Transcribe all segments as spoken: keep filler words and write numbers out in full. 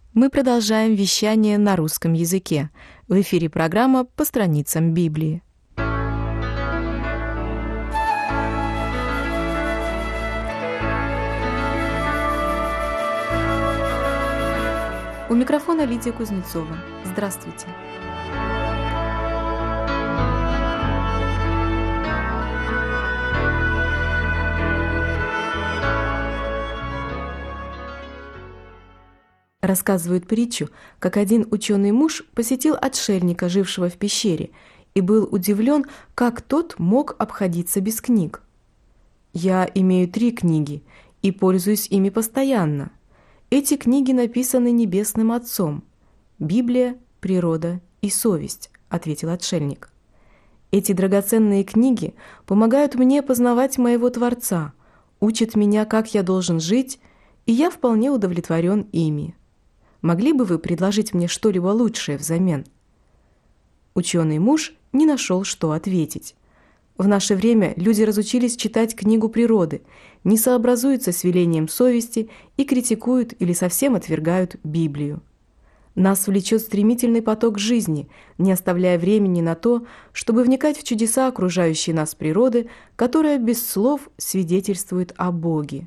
Мы продолжаем вещание на русском языке. В эфире программа «По страницам Библии». У микрофона Лидия Кузнецова. Здравствуйте. Рассказывают притчу, как один ученый муж посетил отшельника, жившего в пещере, и был удивлен, как тот мог обходиться без книг. «Я имею три книги и пользуюсь ими постоянно. Эти книги написаны Небесным Отцом. Библия, природа и совесть», — ответил отшельник. «Эти драгоценные книги помогают мне познавать моего Творца, учат меня, как я должен жить, и я вполне удовлетворен ими. Могли бы вы предложить мне что-либо лучшее взамен?» Ученый муж не нашел, что ответить. В наше время люди разучились читать книгу природы, не сообразуются с велением совести и критикуют или совсем отвергают Библию. Нас влечет стремительный поток жизни, не оставляя времени на то, чтобы вникать в чудеса окружающей нас природы, которая без слов свидетельствует о Боге.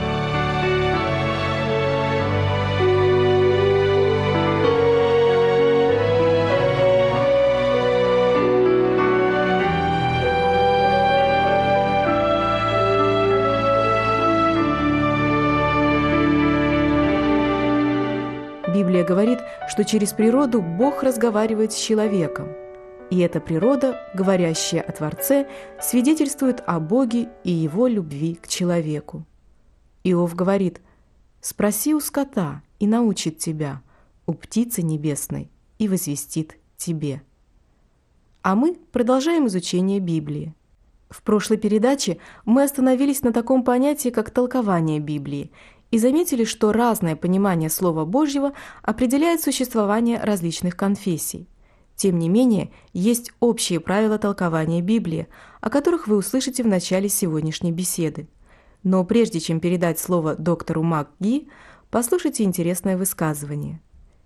Библия говорит, что через природу Бог разговаривает с человеком. И эта природа, говорящая о Творце, свидетельствует о Боге и Его любви к человеку. Иов говорит: «Спроси у скота, и научит тебя, у птицы небесной, и возвестит тебе». А мы продолжаем изучение Библии. В прошлой передаче мы остановились на таком понятии, как толкование Библии, и заметили, что разное понимание Слова Божьего определяет существование различных конфессий. Тем не менее, есть общие правила толкования Библии, о которых вы услышите в начале сегодняшней беседы. Но прежде чем передать слово доктору МакГи, послушайте интересное высказывание.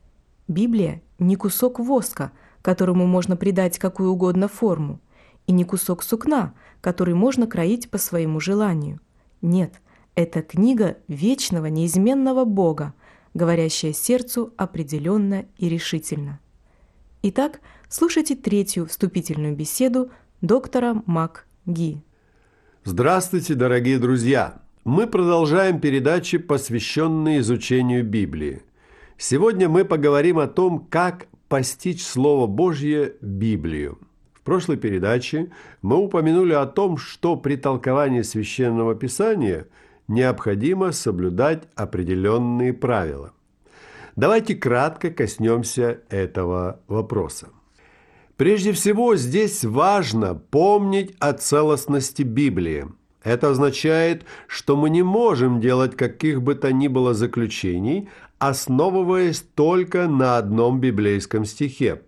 Библия не кусок воска, которому можно придать какую угодно форму, и не кусок сукна, который можно кроить по своему желанию. Нет, это книга вечного, неизменного Бога, говорящая сердцу определенно и решительно. Итак, слушайте третью вступительную беседу доктора МакГи. Здравствуйте, дорогие друзья! Мы продолжаем передачи, посвященные изучению Библии. Сегодня мы поговорим о том, как постичь Слово Божье Библию. В прошлой передаче мы упомянули о том, что при толковании Священного Писания необходимо соблюдать определенные правила. Давайте кратко коснемся этого вопроса. Прежде всего, здесь важно помнить о целостности Библии. Это означает, что мы не можем делать каких бы то ни было заключений, основываясь только на одном библейском стихе.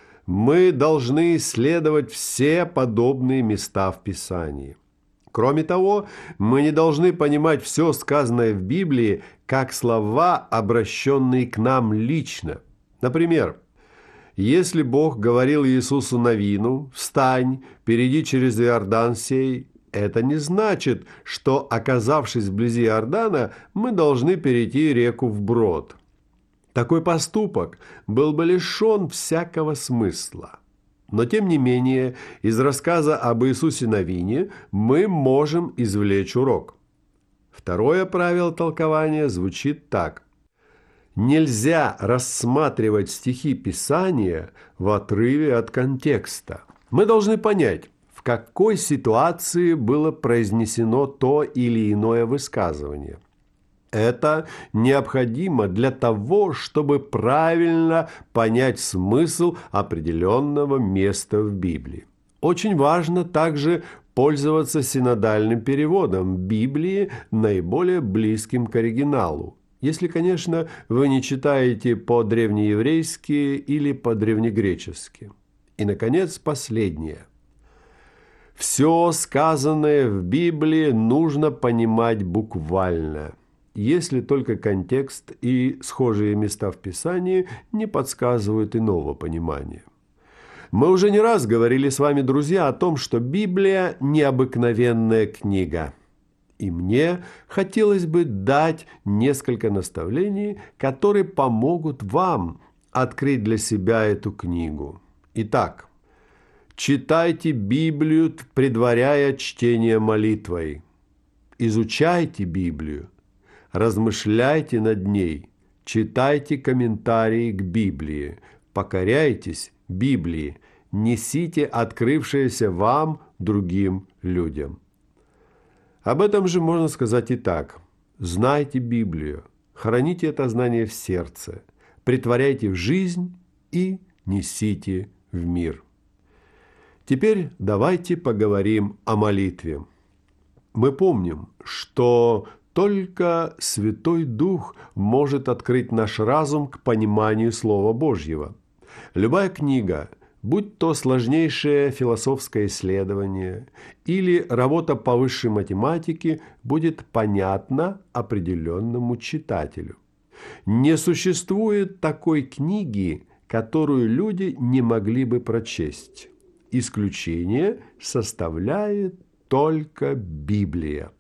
Мы должны исследовать все подобные места в Писании. Кроме того, мы не должны понимать все сказанное в Библии как слова, обращенные к нам лично. Например, если Бог говорил Иисусу Навину: «Встань, перейди через Иордан сей», это не значит, что, оказавшись вблизи Иордана, мы должны перейти реку вброд. Такой поступок был бы лишен всякого смысла. Но, тем не менее, из рассказа об Иисусе Навине мы можем извлечь урок. Второе правило толкования звучит так. Нельзя рассматривать стихи Писания в отрыве от контекста. Мы должны понять, в какой ситуации было произнесено то или иное высказывание. Это необходимо для того, чтобы правильно понять смысл определенного места в Библии. Очень важно также пользоваться синодальным переводом Библии, наиболее близким к оригиналу, если, конечно, вы не читаете по-древнееврейски или по-древнегречески. И, наконец, последнее. Все сказанное в Библии нужно понимать буквально. если только контекст и схожие места в Писании не подсказывают иного понимания. Мы уже не раз говорили с вами, друзья, о том, что Библия – необыкновенная книга. И мне хотелось бы дать несколько наставлений, которые помогут вам открыть для себя эту книгу. Итак, читайте Библию, предваряя чтение молитвой. Изучайте Библию, размышляйте над ней, читайте комментарии к Библии, покоряйтесь Библии, несите открывшееся вам другим людям. Об этом же можно сказать и так. Знайте Библию, храните это знание в сердце, претворяйте в жизнь и несите в мир. Теперь давайте поговорим о молитве. Мы помним, что только Святой Дух может открыть наш разум к пониманию Слова Божьего. Любая книга, будь то сложнейшее философское исследование или работа по высшей математике, будет понятна определенному читателю. Не существует такой книги, которую люди не могли бы прочесть. Исключение составляет только Библия.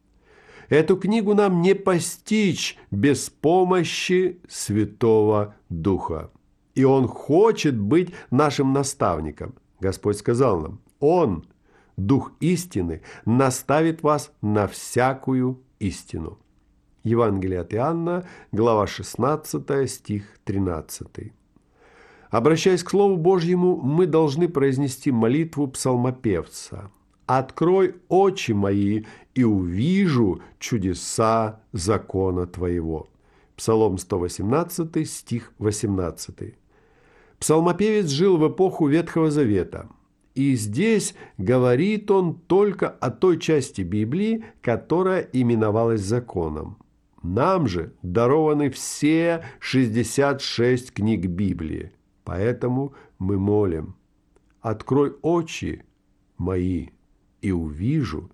Эту книгу нам не постичь без помощи Святого Духа. И Он хочет быть нашим наставником. Господь сказал нам, Он, Дух истины, наставит вас на всякую истину. Евангелие от Иоанна, глава шестнадцатая, стих тринадцатый. Обращаясь к Слову Божьему, мы должны произнести молитву псалмопевца. «Открой очи мои, и увижу чудеса закона Твоего». Псалом сто восемнадцатый, стих восемнадцатый. Псалмопевец жил в эпоху Ветхого Завета. И здесь говорит он только о той части Библии, которая именовалась законом. Нам же дарованы все шестьдесят шесть книг Библии. Поэтому мы молим: «Открой очи мои, и увижу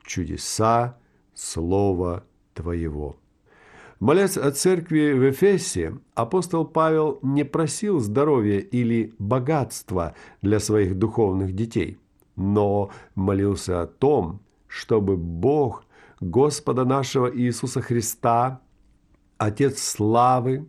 чудеса Слова Твоего». Молясь о церкви в Эфесе, апостол Павел не просил здоровья или богатства для своих духовных детей, но молился о том, чтобы Бог Господа нашего Иисуса Христа, Отец славы,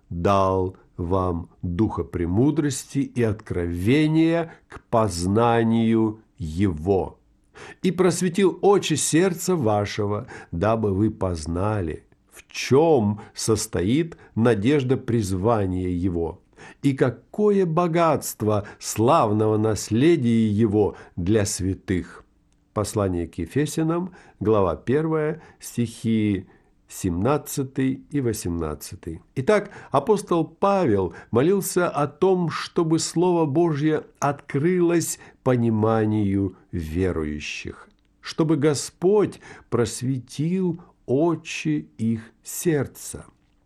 дал вам духа премудрости и откровения к познанию Его, и просветил очи сердца вашего, дабы вы познали, в чем состоит надежда призвания Его, и какое богатство славного наследия Его для святых. Послание к Ефесянам, глава первая, стихи семнадцатый и восемнадцатый. Итак, апостол Павел молился о том, чтобы Слово Божье открылось пониманию верующих, чтобы Господь просветил очи их сердца.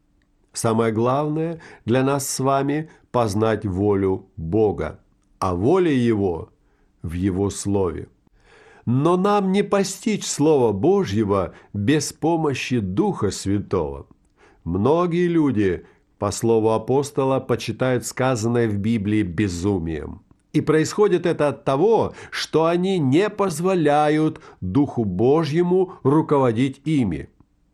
Самое главное для нас с вами – познать волю Бога, а воля Его в Его Слове. Но нам не постичь Слова Божьего без помощи Духа Святого. Многие люди, по слову апостола, почитают сказанное в Библии безумием. И происходит это от того, что они не позволяют Духу Божьему руководить ими.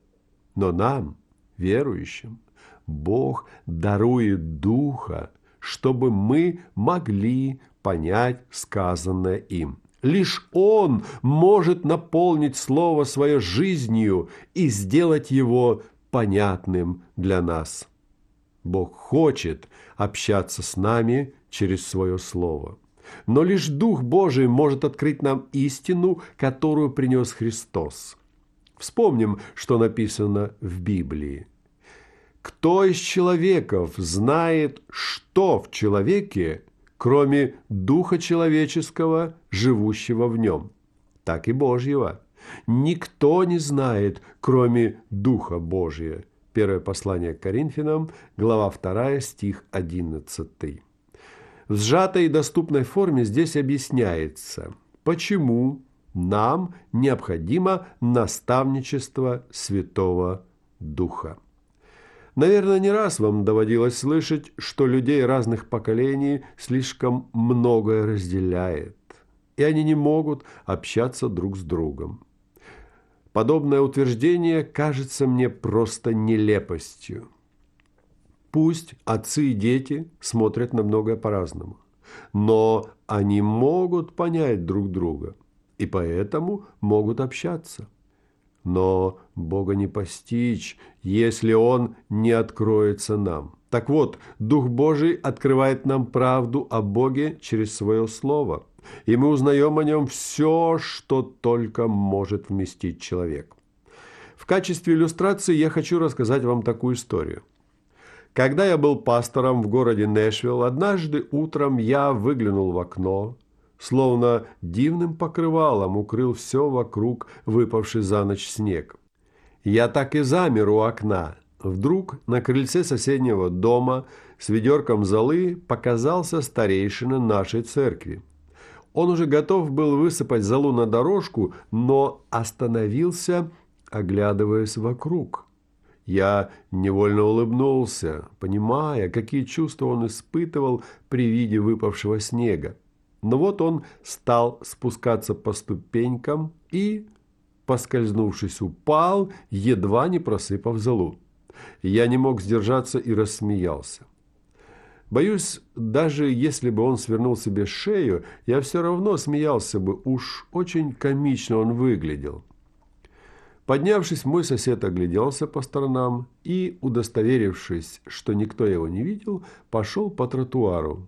Но нам, верующим, Бог дарует Духа, чтобы мы могли понять сказанное им. Лишь Он может наполнить Слово Свое жизнью и сделать его понятным для нас. Бог хочет общаться с нами через Свое Слово. Но лишь Дух Божий может открыть нам истину, которую принес Христос. Вспомним, что написано в Библии. «Кто из человеков знает, что в человеке, кроме Духа человеческого, живущего в нем? Так и Божьего. Никто не знает, кроме Духа Божия». Первое послание к Коринфянам, глава вторая, стих одиннадцатый. В сжатой и доступной форме здесь объясняется, почему нам необходимо наставничество Святого Духа. Наверное, не раз вам доводилось слышать, что людей разных поколений слишком многое разделяет, и они не могут общаться друг с другом. Подобное утверждение кажется мне просто нелепостью. Пусть отцы и дети смотрят на многое по-разному, но они могут понять друг друга и поэтому могут общаться. Но Бога не постичь, если Он не откроется нам. Так вот, Дух Божий открывает нам правду о Боге через Свое Слово, и мы узнаем о Нем все, что только может вместить человек. В качестве иллюстрации я хочу рассказать вам такую историю. Когда я был пастором в городе Нэшвилл, однажды утром я выглянул в окно, словно дивным покрывалом укрыл все вокруг выпавший за ночь снег. Я так и замер у окна. Вдруг на крыльце соседнего дома с ведерком золы показался старейшина нашей церкви. Он уже готов был высыпать золу на дорожку, но остановился, оглядываясь вокруг. Я невольно улыбнулся, понимая, какие чувства он испытывал при виде выпавшего снега. Но вот он стал спускаться по ступенькам и, поскользнувшись, упал, едва не просыпав золу. Я не мог сдержаться и рассмеялся. Боюсь, даже если бы он свернул себе шею, я все равно смеялся бы, уж очень комично он выглядел. Поднявшись, мой сосед огляделся по сторонам и, удостоверившись, что никто его не видел, пошел по тротуару.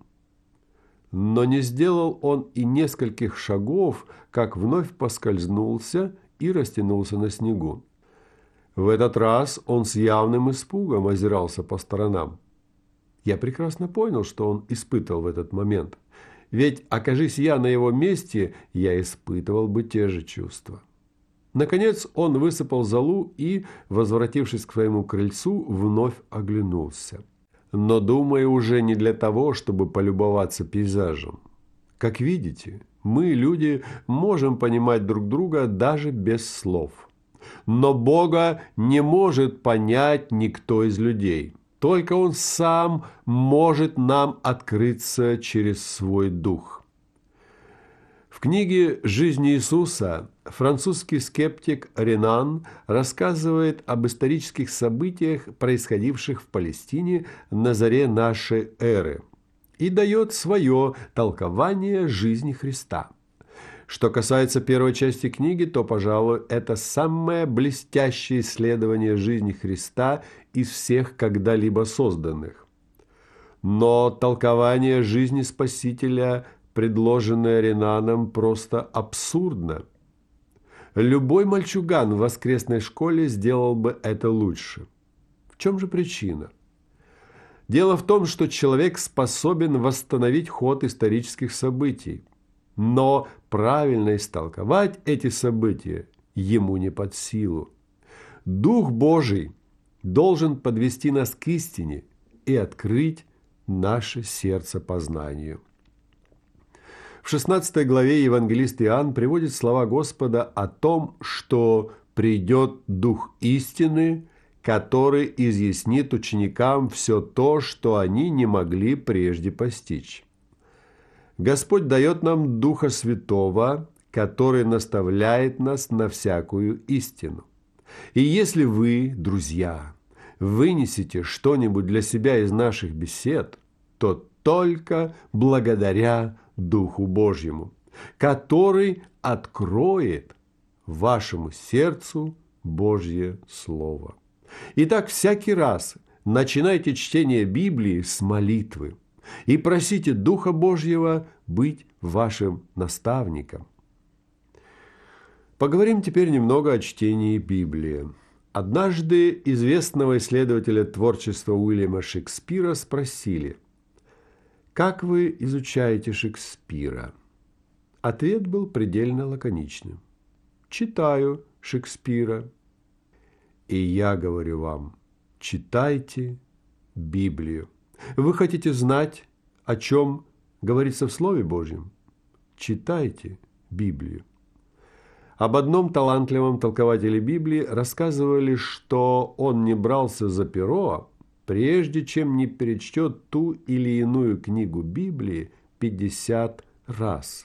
Но не сделал он и нескольких шагов, как вновь поскользнулся и растянулся на снегу. В этот раз он с явным испугом озирался по сторонам. Я прекрасно понял, что он испытывал в этот момент. Ведь, окажись я на его месте, я испытывал бы те же чувства. Наконец он высыпал золу и, возвратившись к своему крыльцу, вновь оглянулся. Но, думаю, уже не для того, чтобы полюбоваться пейзажем. Как видите, мы, люди, можем понимать друг друга даже без слов. Но Бога не может понять никто из людей. Только Он сам может нам открыться через свой Дух. В книге «Жизнь Иисуса» французский скептик Ренан рассказывает об исторических событиях, происходивших в Палестине на заре нашей эры, и дает свое толкование жизни Христа. Что касается первой части книги, то, пожалуй, это самое блестящее исследование жизни Христа из всех когда-либо созданных. Но толкование жизни Спасителя, предложенное Ренаном, просто абсурдно. Любой мальчуган в воскресной школе сделал бы это лучше. В чем же причина? Дело в том, что человек способен восстановить ход исторических событий, но правильно истолковать эти события ему не под силу. Дух Божий должен подвести нас к истине и открыть наше сердце познанию. В шестнадцатой главе евангелист Иоанн приводит слова Господа о том, что придет Дух истины, который изъяснит ученикам все то, что они не могли прежде постичь. Господь дает нам Духа Святого, который наставляет нас на всякую истину. И если вы, друзья, вынесете что-нибудь для себя из наших бесед, то только благодаря Духу Божьему, который откроет вашему сердцу Божье Слово. Итак, всякий раз начинайте чтение Библии с молитвы и просите Духа Божьего быть вашим наставником. Поговорим теперь немного о чтении Библии. Однажды известного исследователя творчества Уильяма Шекспира спросили: «Как вы изучаете Шекспира?» Ответ был предельно лаконичным: «Читаю Шекспира». И я говорю вам, читайте Библию. Вы хотите знать, о чем говорится в Слове Божьем? Читайте Библию. Об одном талантливом толкователе Библии рассказывали, что он не брался за перо, прежде чем не перечтет ту или иную книгу Библии пятьдесят раз.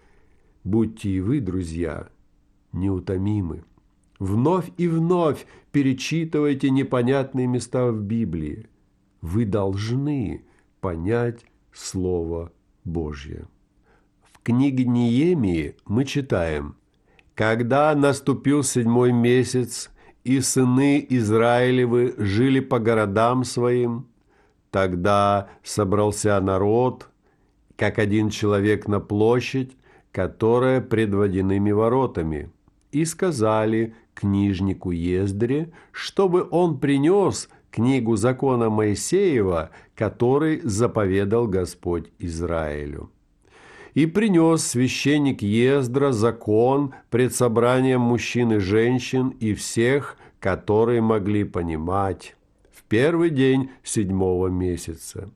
Будьте и вы, друзья, неутомимы. Вновь и вновь перечитывайте непонятные места в Библии. Вы должны понять Слово Божье. В книге Неемии мы читаем: «Когда наступил седьмой месяц, и сыны Израилевы жили по городам своим, тогда собрался народ, как один человек на площадь, которая пред водяными воротами, и сказали книжнику Ездре, чтобы он принес книгу закона Моисеева, который заповедал Господь Израилю. И принес священник Ездра закон пред собранием мужчин и женщин и всех, которые могли понимать, в первый день седьмого месяца.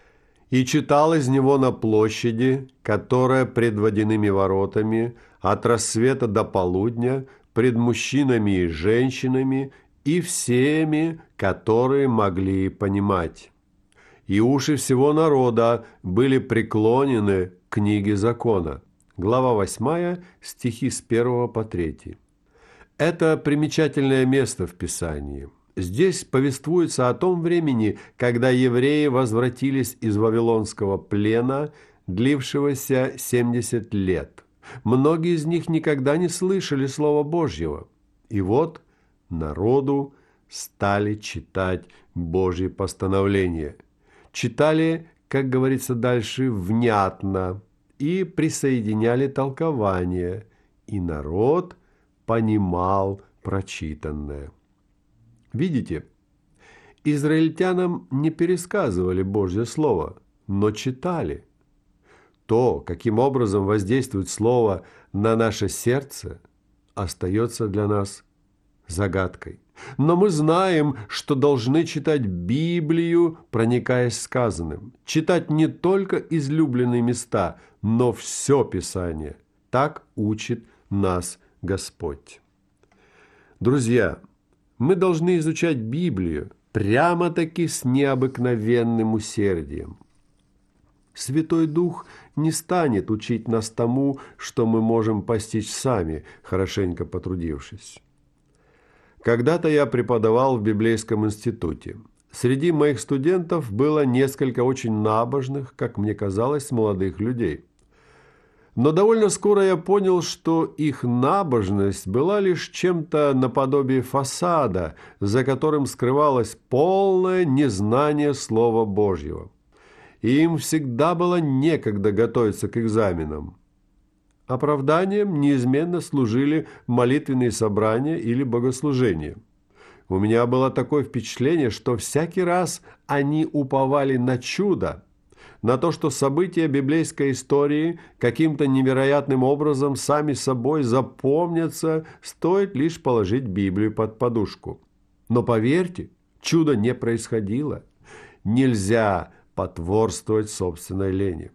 И читал из него на площади, которая пред водяными воротами, от рассвета до полудня, пред мужчинами и женщинами и всеми, которые могли понимать. И уши всего народа были преклонены к книге закона». Глава восьмая, стихи с первого по третий. Это примечательное место в Писании. Здесь повествуется о том времени, когда евреи возвратились из вавилонского плена, длившегося семьдесят лет. Многие из них никогда не слышали Слова Божьего. И вот народу стали читать Божьи постановления. Читали, как говорится дальше, внятно, и присоединяли толкование, и народ понимал прочитанное. Видите, израильтянам не пересказывали Божье Слово, но читали. То, каким образом воздействует Слово на наше сердце, остается для нас загадкой. Но мы знаем, что должны читать Библию, проникаясь сказанным. Читать не только излюбленные места, но все Писание. Так учит нас Господь. Друзья, мы должны изучать Библию прямо-таки с необыкновенным усердием. Святой Дух не станет учить нас тому, что мы можем постичь сами, хорошенько потрудившись. Когда-то я преподавал в библейском институте. Среди моих студентов было несколько очень набожных, как мне казалось, молодых людей. Но довольно скоро я понял, что их набожность была лишь чем-то наподобие фасада, за которым скрывалось полное незнание Слова Божьего. И им всегда было некогда готовиться к экзаменам. Оправданием неизменно служили молитвенные собрания или богослужения. У меня было такое впечатление, что всякий раз они уповали на чудо, на то, что события библейской истории каким-то невероятным образом сами собой запомнятся, стоит лишь положить Библию под подушку. Но поверьте, чудо не происходило. Нельзя потворствовать собственной лени.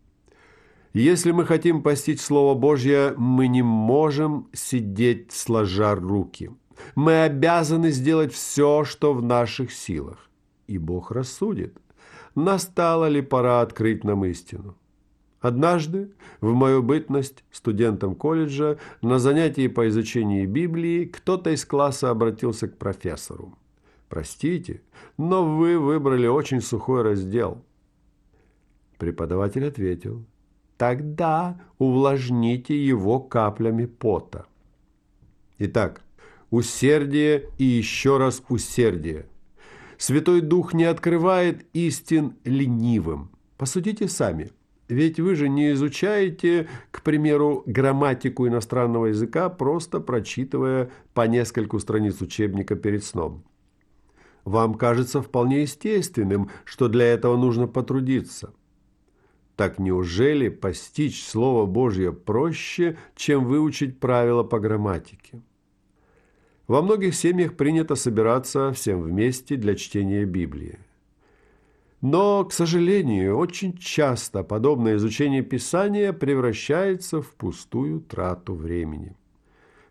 Если мы хотим постичь Слово Божье, мы не можем сидеть сложа руки. Мы обязаны сделать все, что в наших силах. И Бог рассудит, настала ли пора открыть нам истину. Однажды, в мою бытность студентом колледжа, на занятии по изучению Библии кто-то из класса обратился к профессору. «Простите, но вы выбрали очень сухой раздел». Преподаватель ответил: «Тогда увлажните его каплями пота». Итак, усердие и еще раз усердие. Святой Дух не открывает истин ленивым. Посудите сами. Ведь вы же не изучаете, к примеру, грамматику иностранного языка, просто прочитывая по нескольку страниц учебника перед сном. Вам кажется вполне естественным, что для этого нужно потрудиться. Так неужели постичь Слово Божье проще, чем выучить правила по грамматике? Во многих семьях принято собираться всем вместе для чтения Библии. Но, к сожалению, очень часто подобное изучение Писания превращается в пустую трату времени.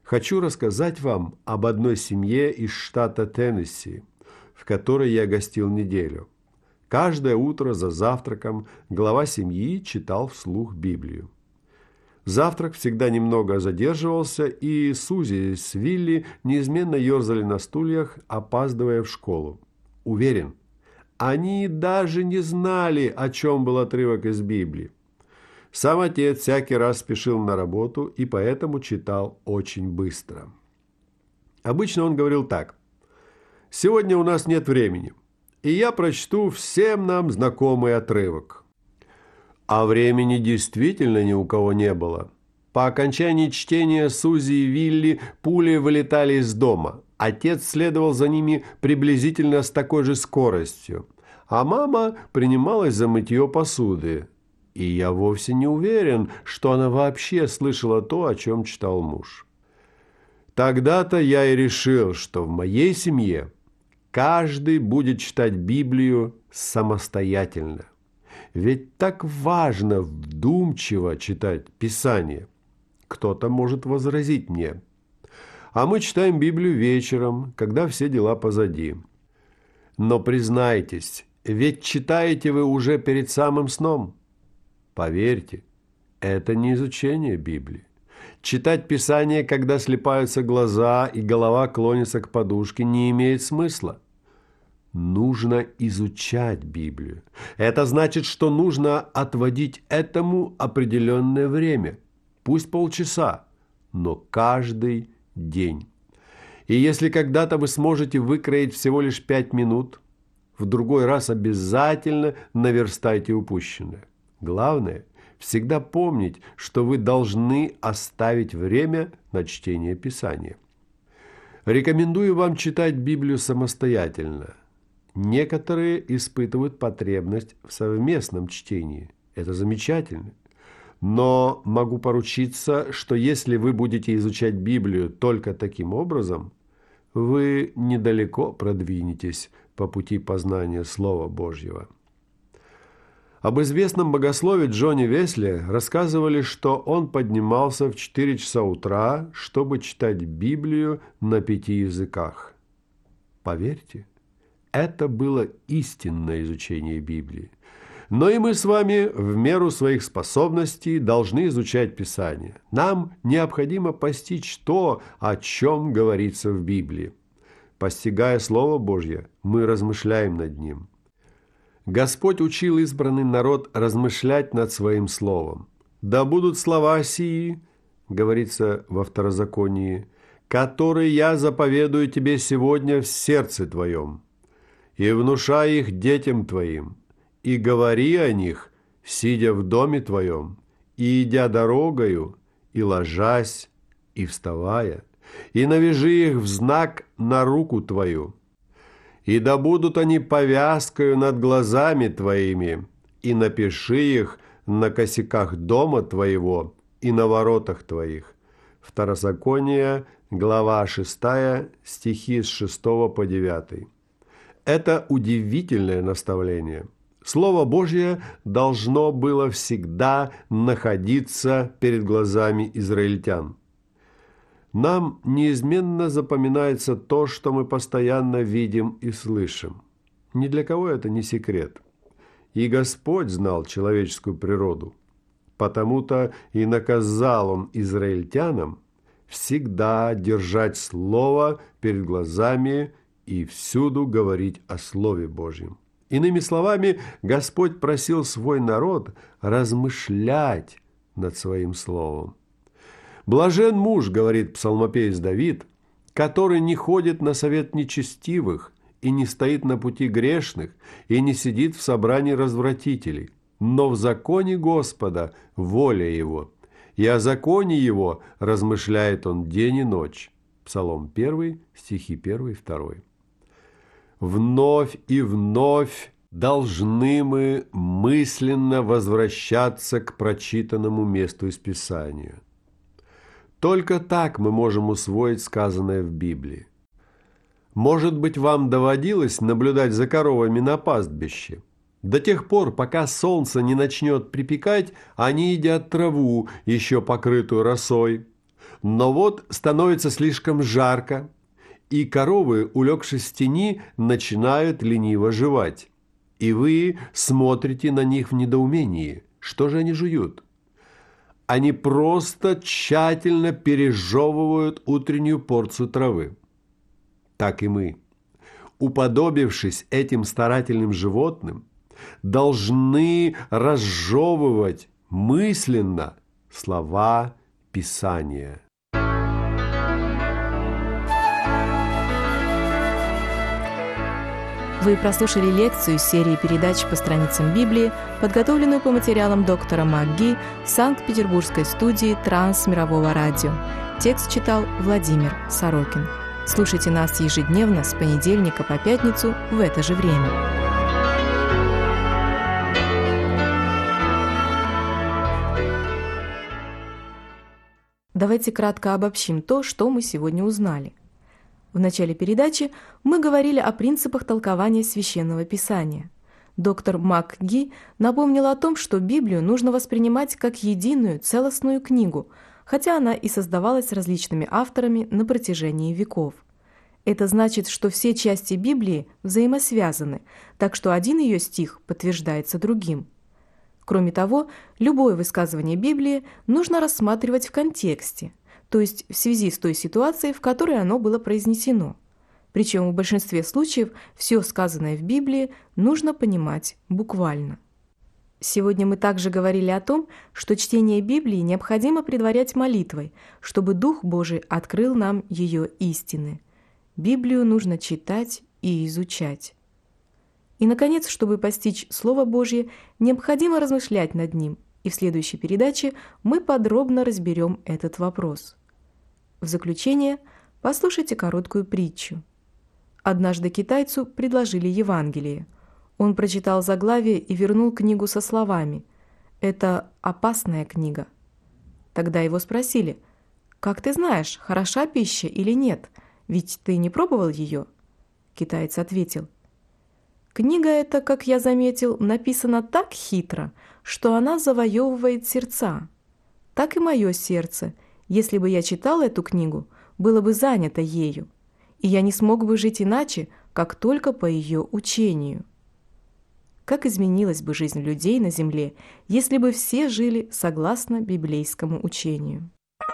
Хочу рассказать вам об одной семье из штата Теннесси, в которой я гостил неделю. Каждое утро за завтраком глава семьи читал вслух Библию. Завтрак всегда немного задерживался, и Сузи с Вилли неизменно ерзали на стульях, опаздывая в школу. Уверен, они даже не знали, о чем был отрывок из Библии. Сам отец всякий раз спешил на работу и поэтому читал очень быстро. Обычно он говорил так: «Сегодня у нас нет времени, и я прочту всем нам знакомый отрывок». А времени действительно ни у кого не было. По окончании чтения Сузи и Вилли пулей вылетали из дома. Отец следовал за ними приблизительно с такой же скоростью, а мама принималась за мытье посуды. И я вовсе не уверен, что она вообще слышала то, о чем читал муж. Тогда-то я и решил, что в моей семье каждый будет читать Библию самостоятельно. Ведь так важно вдумчиво читать Писание. Кто-то может возразить мне: а мы читаем Библию вечером, когда все дела позади. Но признайтесь, ведь читаете вы уже перед самым сном. Поверьте, это не изучение Библии. Читать Писание, когда слипаются глаза и голова клонится к подушке, не имеет смысла. Нужно изучать Библию. Это значит, что нужно отводить этому определенное время. Пусть полчаса, но каждый день. И если когда-то вы сможете выкроить всего лишь пять минут, в другой раз обязательно наверстайте упущенное. Главное – всегда помнить, что вы должны оставить время на чтение Писания. Рекомендую вам читать Библию самостоятельно. Некоторые испытывают потребность в совместном чтении. Это замечательно. Но могу поручиться, что если вы будете изучать Библию только таким образом, вы недалеко продвинетесь по пути познания Слова Божьего. Об известном богослове Джоне Весли рассказывали, что он поднимался в четыре часа утра, чтобы читать Библию на пяти языках. Поверьте, это было истинное изучение Библии. Но и мы с вами в меру своих способностей должны изучать Писание. Нам необходимо постичь то, о чем говорится в Библии. Постигая Слово Божье, мы размышляем над ним. Господь учил избранный народ размышлять над Своим Словом. «Да будут слова сии, — говорится во Второзаконии, — которые я заповедую тебе сегодня в сердце твоем, и внушай их детям твоим, и говори о них, сидя в доме твоем, и идя дорогою, и ложась, и вставая, и навяжи их в знак на руку твою. И да будут они повязкою над глазами твоими, и напиши их на косяках дома твоего и на воротах твоих». Второзаконие, глава шестая, стихи с шестого по девятый. Это удивительное наставление. Слово Божье должно было всегда находиться перед глазами израильтян. Нам неизменно запоминается то, что мы постоянно видим и слышим. Ни для кого это не секрет. И Господь знал человеческую природу. Потому-то и наказал Он израильтянам всегда держать Слово перед глазами и всюду говорить о Слове Божьем. Иными словами, Господь просил свой народ размышлять над Своим Словом. «Блажен муж, — говорит псалмопевец Давид, — который не ходит на совет нечестивых и не стоит на пути грешных и не сидит в собрании развратителей, но в законе Господа воля его, и о законе его размышляет он день и ночь». Псалом первый, стихи первый и второй. Вновь и вновь должны мы мысленно возвращаться к прочитанному месту из Писания. Только так мы можем усвоить сказанное в Библии. Может быть, вам доводилось наблюдать за коровами на пастбище? До тех пор, пока солнце не начнет припекать, они едят траву, еще покрытую росой. Но вот становится слишком жарко, и коровы, улегшись в тени, начинают лениво жевать. И вы смотрите на них в недоумении. Что же они жуют? Они просто тщательно пережевывают утреннюю порцию травы. Так и мы, уподобившись этим старательным животным, должны разжевывать мысленно слова Писания. Вы прослушали лекцию из серии передач по страницам Библии, подготовленную по материалам доктора МакГи Санкт-Петербургской студии Трансмирового радио. Текст читал Владимир Сорокин. Слушайте нас ежедневно с понедельника по пятницу в это же время. Давайте кратко обобщим то, что мы сегодня узнали. В начале передачи мы говорили о принципах толкования Священного Писания. Доктор МакГи напомнил о том, что Библию нужно воспринимать как единую, целостную книгу, хотя она и создавалась различными авторами на протяжении веков. Это значит, что все части Библии взаимосвязаны, так что один ее стих подтверждается другим. Кроме того, любое высказывание Библии нужно рассматривать в контексте, то есть в связи с той ситуацией, в которой оно было произнесено. Причем в большинстве случаев все сказанное в Библии нужно понимать буквально. Сегодня мы также говорили о том, что чтение Библии необходимо предварять молитвой, чтобы Дух Божий открыл нам ее истины. Библию нужно читать и изучать. И, наконец, чтобы постичь Слово Божье, необходимо размышлять над ним, и в следующей передаче мы подробно разберем этот вопрос. В заключение послушайте короткую притчу. Однажды китайцу предложили Евангелие. Он прочитал заглавие и вернул книгу со словами: «Это опасная книга». Тогда его спросили: «Как ты знаешь, хороша пища или нет? Ведь ты не пробовал ее?» Китаец ответил: «Книга эта, как я заметил, написана так хитро, что она завоевывает сердца. Так и мое сердце, если бы я читал эту книгу, было бы занято ею, и я не смог бы жить иначе, как только по ее учению». Как изменилась бы жизнь людей на земле, если бы все жили согласно библейскому учению?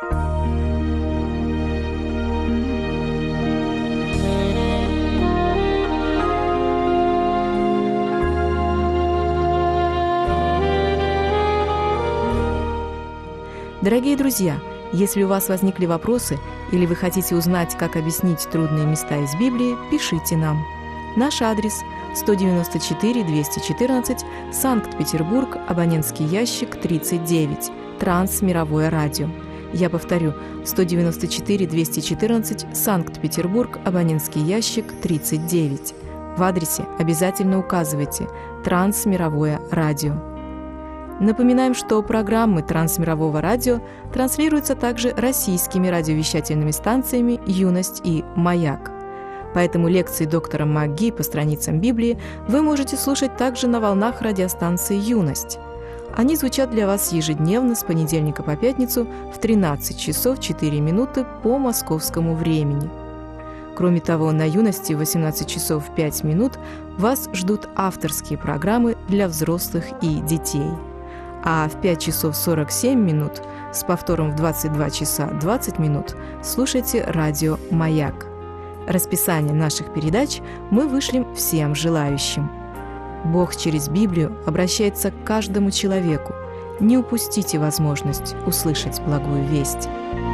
Дорогие друзья, если у вас возникли вопросы или вы хотите узнать, как объяснить трудные места из Библии, пишите нам. Наш адрес – сто девяносто четыре двести четырнадцать, Санкт-Петербург, абонентский ящик тридцать девять, Трансмировое радио. Я повторю, сто девяносто четыре двести четырнадцать, Санкт-Петербург, абонентский ящик тридцать девять. В адресе обязательно указывайте «Трансмировое радио». Напоминаем, что программы Трансмирового радио транслируются также российскими радиовещательными станциями «Юность» и «Маяк». Поэтому лекции доктора МакГи по страницам Библии вы можете слушать также на волнах радиостанции «Юность». Они звучат для вас ежедневно с понедельника по пятницу в тринадцать часов четыре минуты по московскому времени. Кроме того, на «Юности» в восемнадцать часов пять минут вас ждут авторские программы для взрослых и детей. А в пять часов сорок семь минут с повтором в двадцать два часа двадцать минут слушайте радио «Маяк». Расписание наших передач мы вышлем всем желающим. Бог через Библию обращается к каждому человеку. Не упустите возможность услышать благую весть.